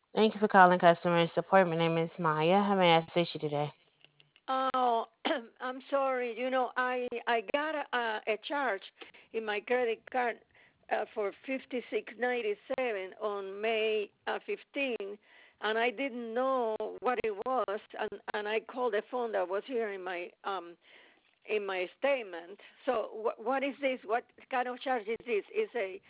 Thank you for calling customer support. My name is Maya. How may I assist you today? Oh, I'm sorry. I got a charge in my credit card for 56.97 on May 15, and I didn't know what it was, and I called the phone that was here in my statement. So what is this? What kind of charge is this? Is a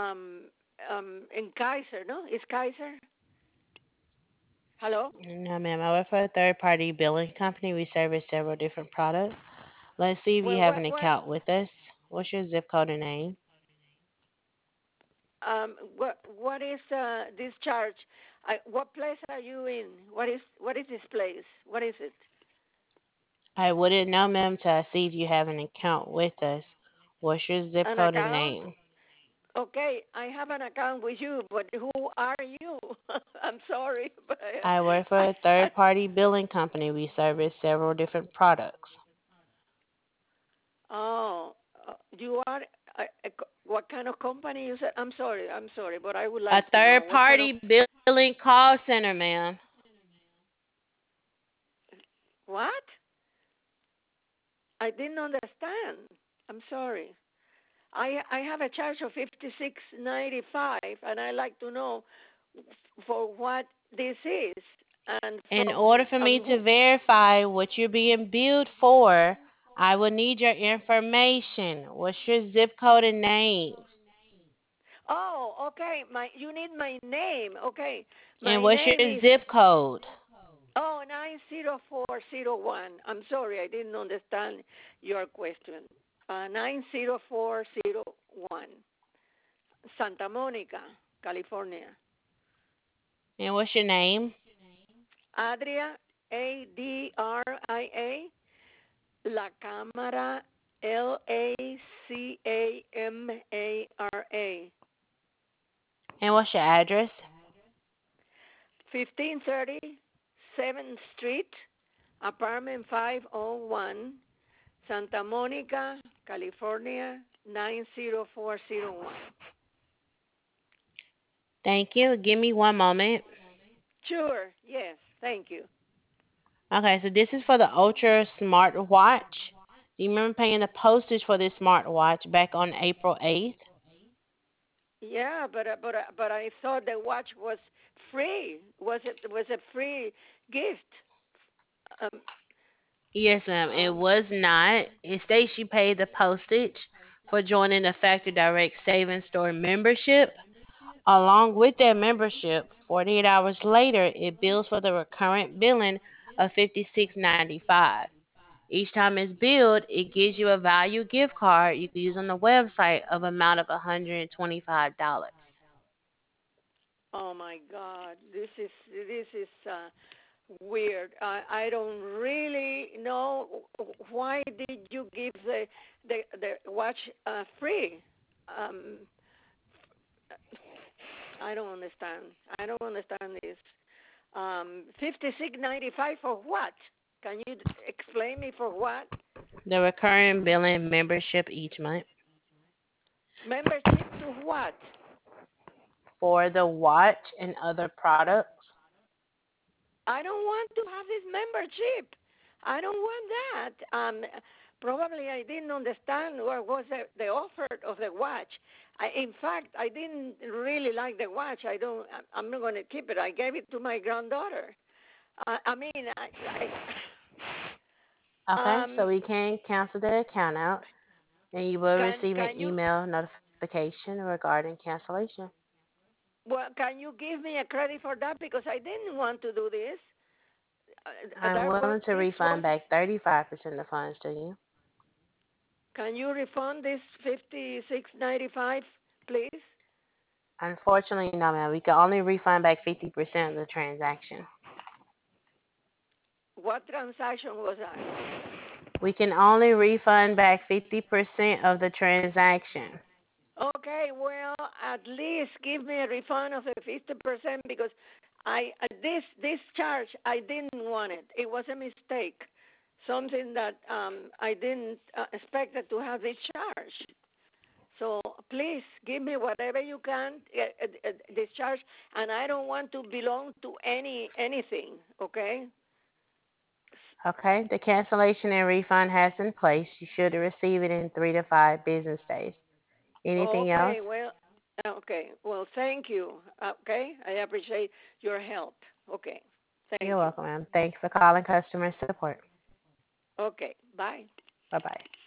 in Kaiser? No, is Kaiser? Hello. No, ma'am. I work for a third party billing company. We service several different products. Let's see if you Well, have an what account with us. What's your zip code and name? what is this charge? What place are you in? What is this place? What is it? I wouldn't know, ma'am, till I see if you have an account with us. What's your zip An code and account? name? Okay, I have an account with you, but who are you? I'm sorry, but I work for a I third party billing company. We service several different products. oh, you are what kind of company you said? I'm sorry, but I would A like to know third what kind of party billing call center, ma'am. what? I didn't understand. I'm sorry. I have a charge of 56.95, and I like to know for what this is and In order from for me to who. verify what you're being billed for, I will need your information. What's your zip code and name? Oh, okay. My you need my name. Okay, And my what's name your is zip code? 90401. I'm sorry, I didn't understand your question. 90401, Santa Monica, California. And what's your name? Adria, Adria, La Cámara, Lacamara. And what's your address? 1530 7th Street, apartment 501, Santa Monica, California 90401. Thank you. Give me one moment. Sure, yes, thank you. Okay, so this is for the Ultra smartwatch. Do you remember paying the postage for this smartwatch back on April 8th? Yeah, but I thought the watch was free. Was a free gift? Um, Yes, ma'am. It um, was not. It states you paid the postage for joining the Factory Direct Savings Store membership. Along with that membership, 48 hours later, it bills for the recurrent billing of 56.95. Each time it's billed, it gives you a value gift card you can use on the website of amount of $125. oh my God, this is weird. I don't really know why did you give the watch free. Um, I don't understand. I don't understand this. 56.95 for what? Can you explain me for what? The recurring billing membership each month Membership to what? for the watch and other products. I don't want to have this membership. I don't want that. Probably I didn't understand what was the offer of the watch. In fact, I didn't really like the watch. I don't. I'm not going to keep it. I gave it to my granddaughter. I mean, Okay, um, so we can cancel the account out and you will receive an can you? email notification regarding cancellation. Well, can you give me a credit for that because I didn't want to do this. I'm That willing was to this refund was. back 35% of the funds to you. Can you refund this 56.95, please? Unfortunately, no, ma'am. We can only refund back 50% of the transaction. What transaction was that? We can only refund back 50% of the transaction. Okay, well, at least give me a refund of the 50% because this charge I didn't want it. It was a mistake, something that I didn't expect to have this charge. So please give me whatever you can discharge, and I don't want to belong to anything. Okay. Okay, the cancellation and refund has been placed. You should receive it in 3 to 5 business days. Anything else? Okay. Well. Okay. Well, thank you. Okay. I appreciate your help. Okay. You're Thank you. welcome, ma'am. Thanks for calling customer support. Okay. Bye. Bye bye.